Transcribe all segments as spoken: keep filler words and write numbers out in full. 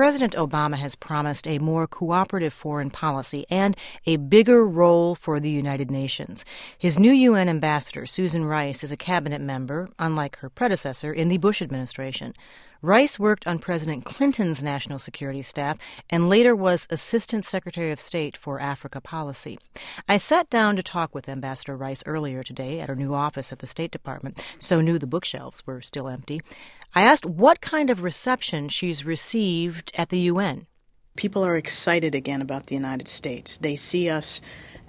President Obama has promised a more cooperative foreign policy and a bigger role for the United Nations. His new U N ambassador, Susan Rice, is a cabinet member, unlike her predecessor, in the Bush administration. Rice worked on President Clinton's national security staff and later was Assistant Secretary of State for Africa Policy. I sat down to talk with Ambassador Rice earlier today at her new office at the State Department, so new the bookshelves were still empty. I asked what kind of reception she's received at the U N. People are excited again about the United States. They see us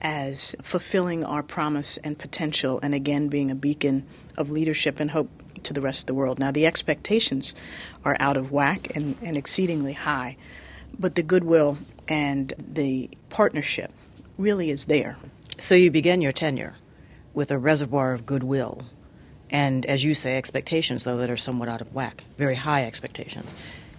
as fulfilling our promise and potential and again being a beacon of leadership and hope to the rest of the world. Now, the expectations are out of whack and, and exceedingly high, but the goodwill and the partnership really is there. So you began your tenure with a reservoir of goodwill and, as you say, expectations, though, that are somewhat out of whack, very high expectations.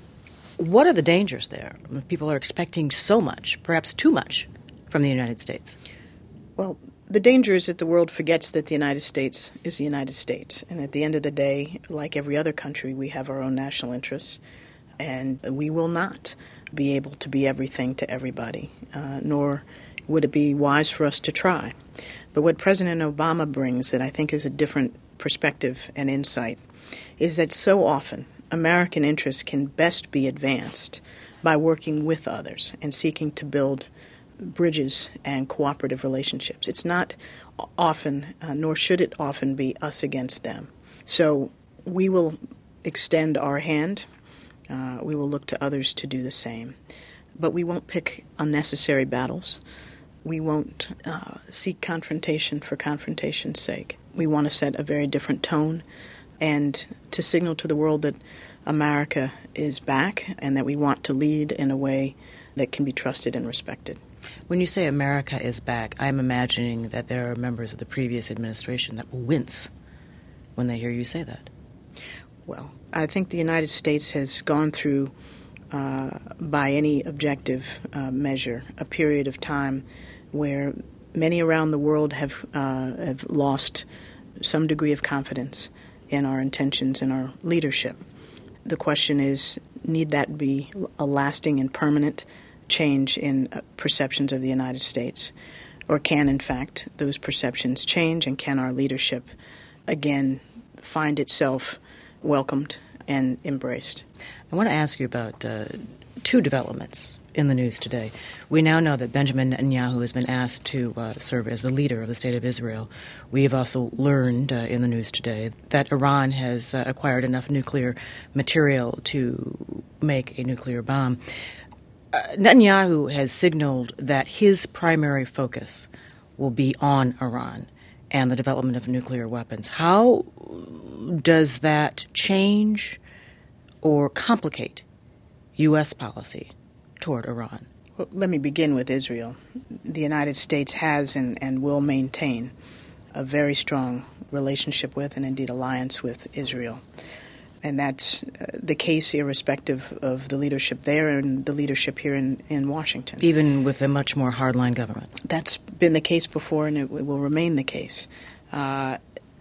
What are the dangers there? People are expecting so much, perhaps too much, from the United States. Well, the danger is that the world forgets that the United States is the United States. And at the end of the day, like every other country, we have our own national interests. And we will not be able to be everything to everybody, uh, nor would it be wise for us to try. But what President Obama brings that I think is a different perspective and insight is that so often American interests can best be advanced by working with others and seeking to build bridges and cooperative relationships. It's not often, uh, nor should it often be us against them. So we will extend our hand. Uh, we will look to others to do the same. But we won't pick unnecessary battles. We won't uh, seek confrontation for confrontation's sake. We want to set a very different tone and to signal to the world that America is back and that we want to lead in a way that can be trusted and respected. When you say America is back, I'm imagining that there are members of the previous administration that will wince when they hear you say that. Well, I think the United States has gone through, uh, by any objective uh, measure, a period of time where many around the world have uh, have lost some degree of confidence in our intentions and our leadership. The question is, need that be a lasting and permanent change in perceptions of the United States? Or can, in fact, those perceptions change, and can our leadership again find itself welcomed and embraced? I want to ask you about uh, two developments in the news today. We now know that Benjamin Netanyahu has been asked to uh, serve as the leader of the State of Israel. We have also learned uh, in the news today that Iran has uh, acquired enough nuclear material to make a nuclear bomb. Uh, Netanyahu has signaled that his primary focus will be on Iran and the development of nuclear weapons. How does that change or complicate U S policy toward Iran? Well, let me begin with Israel. The United States has and, and will maintain a very strong relationship with and indeed alliance with Israel. And that's uh, the case irrespective of the leadership there and the leadership here in, in Washington. Even with a much more hardline government. That's been the case before, and it will remain the case. Uh,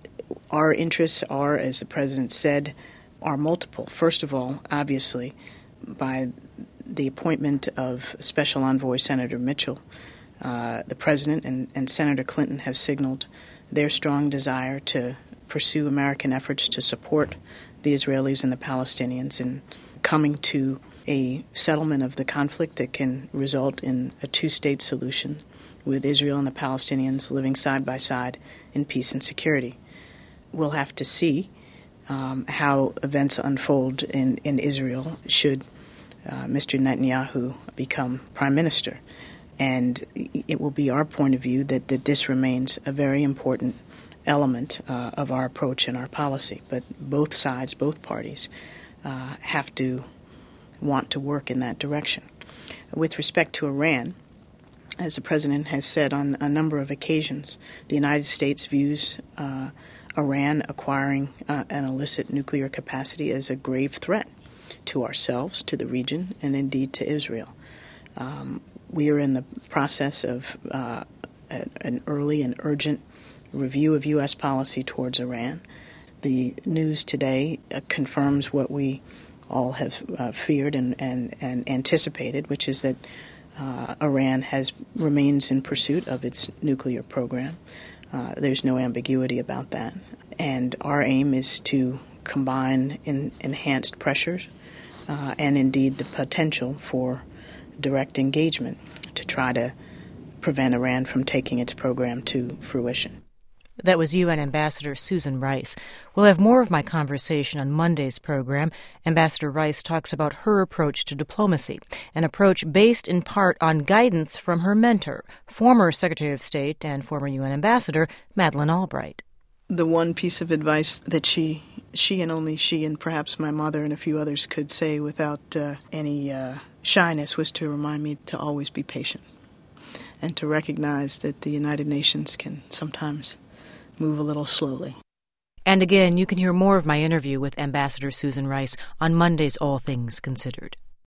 our interests are, as the President said, are multiple. First of all, obviously, by the appointment of Special Envoy Senator Mitchell, uh, the President and, and Senator Clinton have signaled their strong desire to pursue American efforts to support the Israelis and the Palestinians in coming to a settlement of the conflict that can result in a two-state solution with Israel and the Palestinians living side by side in peace and security. We'll have to see um, how events unfold in, in Israel should uh, Mister Netanyahu become prime minister. And it will be our point of view that, that this remains a very important element uh, of our approach and our policy. But both sides, both parties, uh, have to want to work in that direction. With respect to Iran, as the President has said on a number of occasions, the United States views uh, Iran acquiring uh, an illicit nuclear capacity as a grave threat to ourselves, to the region, and indeed to Israel. Um, we are in the process of uh, an early and urgent review of U S policy towards Iran. The news today uh, confirms what we all have uh, feared and, and, and anticipated, which is that uh, Iran has remains in pursuit of its nuclear program. Uh, there's no ambiguity about that. And our aim is to combine in enhanced pressures uh, and indeed the potential for direct engagement to try to prevent Iran from taking its program to fruition. That was U N Ambassador Susan Rice. We'll have more of my conversation on Monday's program. Ambassador Rice talks about her approach to diplomacy, an approach based in part on guidance from her mentor, former Secretary of State and former U N Ambassador Madeleine Albright. The one piece of advice that she, she and only she and perhaps my mother and a few others could say without uh, any uh, shyness was to remind me to always be patient and to recognize that the United Nations can sometimes move a little slowly. And again, you can hear more of my interview with Ambassador Susan Rice on Monday's All Things Considered.